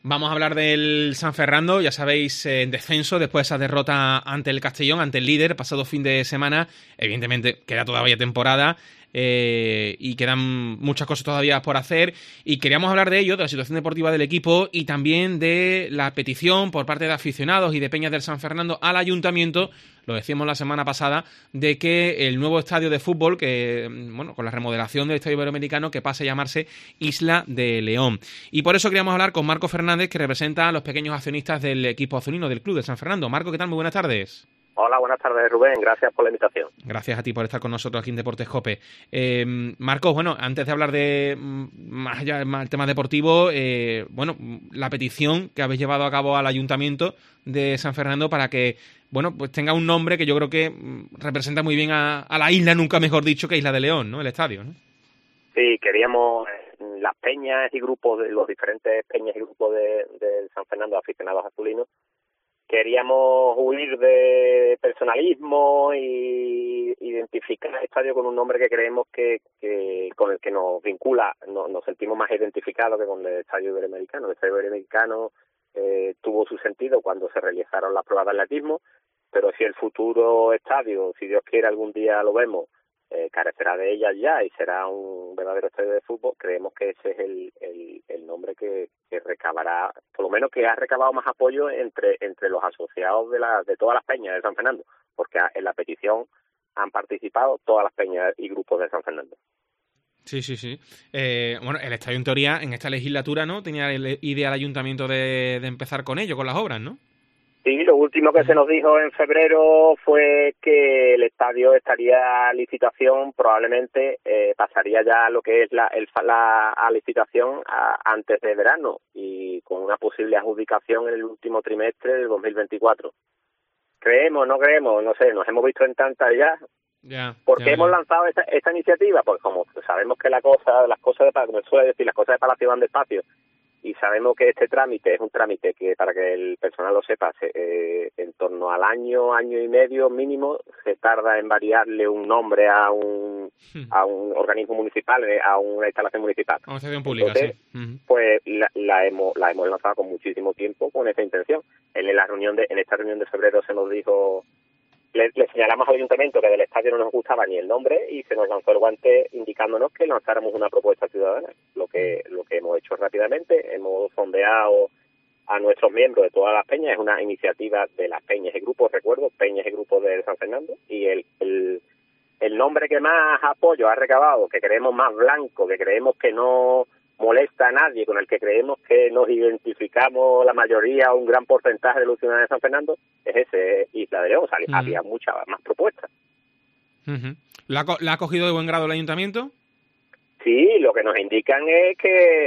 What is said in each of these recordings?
Vamos a hablar del San Fernando, ya sabéis, en descenso después de esa derrota ante el Castellón, ante el líder, pasado fin de semana. Evidentemente queda todavía temporada y quedan muchas cosas todavía por hacer. Y queríamos hablar de ello, de la situación deportiva del equipo y también de la petición por parte de aficionados y de peñas del San Fernando al ayuntamiento, lo decíamos la semana pasada, de que el nuevo estadio de fútbol, que bueno, con la remodelación del estadio iberoamericano, que pase a llamarse Isla de León. Y por eso queríamos hablar con Marco Fernández, que representa a los pequeños accionistas del equipo azulino del club de San Fernando. Marco, ¿qué tal? Muy buenas tardes. Hola, buenas tardes, Rubén. Gracias por la invitación. Gracias a ti por estar con nosotros aquí en Deportes COPE. Marcos, bueno, antes de hablar de más allá del tema deportivo, bueno, la petición que habéis llevado a cabo al Ayuntamiento de San Fernando para que, bueno, pues tenga un nombre que yo creo que representa muy bien a la isla, nunca mejor dicho, que Isla de León, ¿no? El estadio, ¿no? Sí, queríamos las peñas y grupos, de los diferentes peñas y grupos de San Fernando, aficionados azulinos, queríamos huir de personalismo y identificar el estadio con un nombre que creemos que con el que nos vincula, nos sentimos más identificados que con el estadio iberoamericano. El estadio iberoamericano tuvo su sentido cuando se realizaron las pruebas de atletismo, pero si el futuro estadio, si Dios quiere algún día lo vemos, carecerá de ellas ya y será un verdadero estadio de fútbol, creemos que ese es el nombre que recabará, por lo menos que ha recabado más apoyo entre los asociados de todas las peñas de San Fernando, porque en la petición han participado todas las peñas y grupos de San Fernando. Sí, sí, sí. Bueno, el estadio en teoría en esta legislatura, ¿no? Tenía la idea el ayuntamiento de empezar con ello, con las obras, ¿no? Sí, lo último que se nos dijo en febrero fue que el estadio estaría a licitación, probablemente pasaría ya a lo que es la licitación antes de verano y con una posible adjudicación en el último trimestre del 2024. ¿Creemos, no creemos? No sé, nos hemos visto en tantas ya. ¿Por qué hemos lanzado esta iniciativa? Pues como sabemos que las cosas como suele decir, las cosas de Palacio van despacio, y sabemos que este trámite es un trámite que, para que el personal lo sepa, en torno al año y medio mínimo, se tarda en variarle un nombre a un organismo municipal, a una instalación municipal. A una instalación pública. Entonces, sí. Pues la hemos lanzado con muchísimo tiempo con esa intención. En esta reunión de febrero se nos dijo, le señalamos al ayuntamiento que del estadio no nos gustaba ni el nombre y se nos lanzó el guante indicándonos que lanzáramos una propuesta ciudadana. Lo que hemos hecho rápidamente, hemos sondeado a nuestros miembros de todas las peñas, es una iniciativa de las peñas y grupos, recuerdo, peñas y grupos de San Fernando, y el nombre que más apoyo ha recabado, que creemos más blanco, que creemos que no molesta a nadie, con el que creemos que nos identificamos la mayoría, un gran porcentaje de los ciudadanos de San Fernando, es ese, Isla de León. Había muchas más propuestas. ¿La ha cogido de buen grado el ayuntamiento? Sí, lo que nos indican es que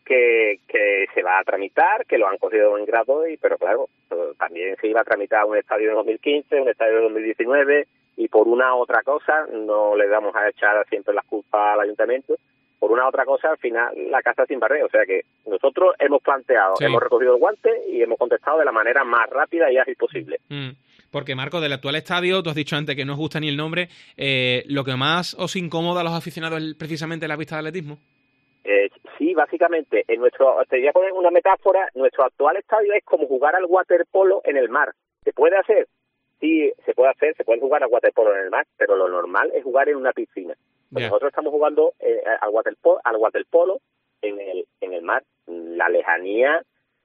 se va a tramitar, que lo han cogido de buen grado, pero claro, también se iba a tramitar un estadio de 2015, un estadio de 2019, y por una u otra cosa, no le vamos a echar siempre las culpas al ayuntamiento, por una u otra cosa, al final la casa sin barrer. O sea que nosotros hemos planteado, hemos recogido el guante y hemos contestado de la manera más rápida y ágil posible. Porque, Marco, del actual estadio, tú has dicho antes que no os gusta ni el nombre, ¿lo que más os incomoda a los aficionados es precisamente la pista de atletismo? Sí, básicamente, te voy a poner una metáfora, nuestro actual estadio es como jugar al waterpolo en el mar. ¿Se puede hacer? Sí, se puede hacer, se puede jugar al waterpolo en el mar, pero lo normal es jugar en una piscina. Pues nosotros estamos jugando al waterpolo en el mar. La lejanía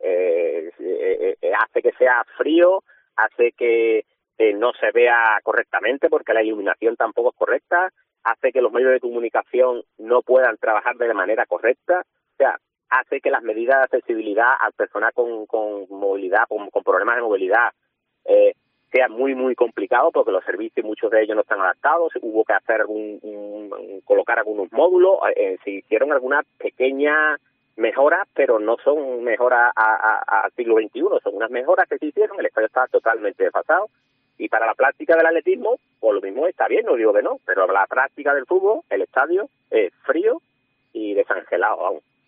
hace que sea frío, hace que no se vea correctamente porque la iluminación tampoco es correcta, hace que los medios de comunicación no puedan trabajar de la manera correcta, o sea, hace que las medidas de accesibilidad al personal con movilidad, con problemas de movilidad, sea muy, muy complicado porque los servicios, muchos de ellos no están adaptados. Hubo que hacer colocar algunos módulos, se hicieron algunas pequeñas mejoras, pero no son mejoras al siglo XXI, son unas mejoras que se hicieron, el estadio está totalmente desfasado. Y para la práctica del atletismo, pues lo mismo está bien, no digo que no, pero la práctica del fútbol, el estadio es frío y desangelado aún.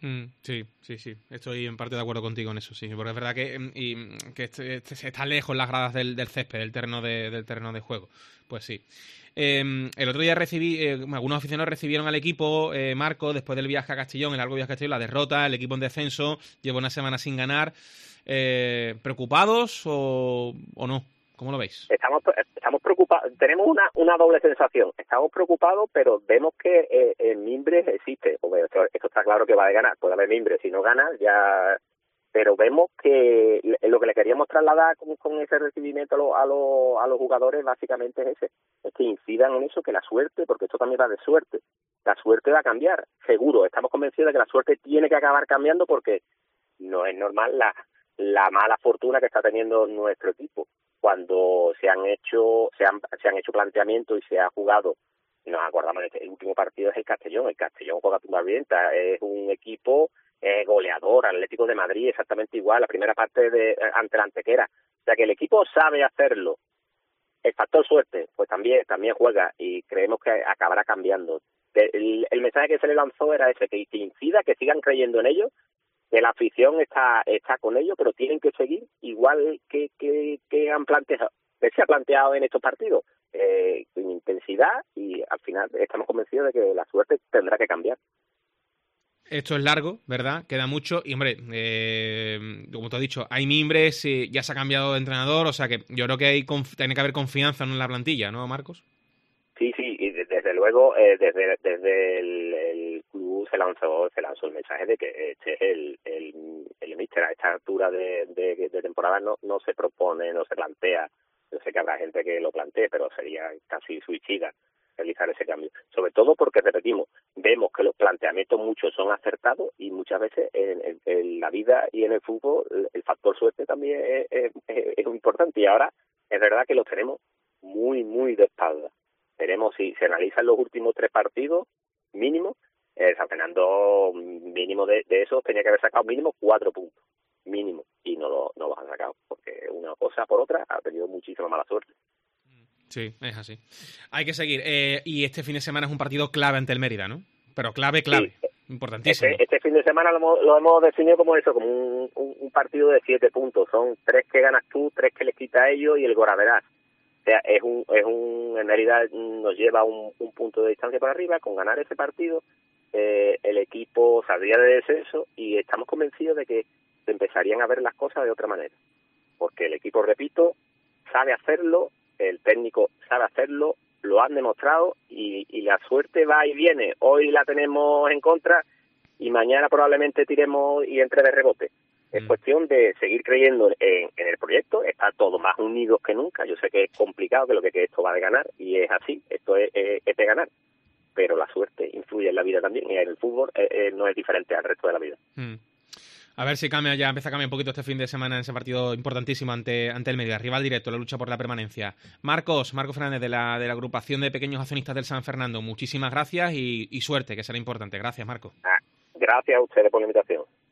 Sí, estoy en parte de acuerdo contigo en eso, sí, porque es verdad que está lejos las gradas del césped, del terreno de juego, pues sí. El otro día algunos aficionados recibieron al equipo, Marco, después del viaje a Castellón, el largo viaje a Castellón, la derrota, el equipo en descenso, lleva una semana sin ganar. ¿Preocupados o no? ¿Cómo lo veis? Estamos preocupados, tenemos una doble sensación. Estamos preocupados, pero vemos que el Mimbres existe. Pues esto está claro que va a ganar. Puede haber Mimbres, si no gana, ya. Pero vemos que lo que le queríamos trasladar con ese recibimiento a los jugadores básicamente es ese. Es que incidan en eso, que la suerte, porque esto también va de suerte. La suerte va a cambiar, seguro. Estamos convencidos de que la suerte tiene que acabar cambiando porque no es normal la mala fortuna que está teniendo nuestro equipo. Cuando se han hecho planteamientos y se ha jugado, nos acordamos el último partido es el Castellón juega tumbar bien, es un equipo goleador, Atlético de Madrid exactamente igual, la primera parte ante la Antequera, o sea que el equipo sabe hacerlo. El factor suerte, pues también juega y creemos que acabará cambiando. El mensaje que se le lanzó era ese, que incida, que sigan creyendo en ellos, que la afición está con ellos, pero tienen que seguir igual que han planteado, que se ha planteado en estos partidos, con intensidad, y al final estamos convencidos de que la suerte tendrá que cambiar. Esto es largo, ¿verdad? Queda mucho. Y, hombre, como te he dicho, hay Mimbres, ya se ha cambiado de entrenador, o sea que yo creo que tiene que haber confianza en la plantilla, ¿no, Marcos? Sí, y desde luego, desde el club se lanzó el mensaje de que este es el míster. A esta altura de temporada no se propone, no se plantea. Yo sé que habrá gente que lo plantee, pero sería casi suicida realizar ese cambio. Sobre todo porque, repetimos, vemos que los planteamientos muchos son acertados y muchas veces en la vida y en el fútbol el factor suerte también es muy importante. Y ahora es verdad que los tenemos muy, muy de espalda. Tenemos, si se analizan los últimos 3 partidos, mínimo, San Fernando mínimo de esos tenía que haber sacado mínimo 4 puntos, mínimo, y no los han sacado, porque una cosa por otra ha tenido muchísima mala suerte. Sí, es así. Hay que seguir. Y este fin de semana es un partido clave ante el Mérida, ¿no? Pero clave. Sí. Importantísimo. Este fin de semana lo hemos definido como eso, como un partido de 7 puntos. Son 3 que ganas tú, 3 que les quita a ellos y el goraverás. O sea, en Mérida nos lleva un punto de distancia para arriba. Con ganar ese partido, el equipo saldría de descenso y estamos convencidos de que empezarían a ver las cosas de otra manera. Porque el equipo, repito, sabe hacerlo, el técnico sabe hacerlo, lo han demostrado y la suerte va y viene. Hoy la tenemos en contra y mañana probablemente tiremos y entre de rebote. Es cuestión de seguir creyendo en el proyecto, estar todos más unidos que nunca. Yo sé que es complicado, que esto va de ganar, y es así, esto es de ganar. Pero la suerte influye en la vida también, y en el fútbol no es diferente al resto de la vida. A ver si empieza a cambiar un poquito este fin de semana en ese partido importantísimo ante el Mérida, rival directo, la lucha por la permanencia. Marco Fernández, de la agrupación de pequeños accionistas del San Fernando, muchísimas gracias y suerte, que será importante. Gracias, Marco. Gracias a ustedes por la invitación.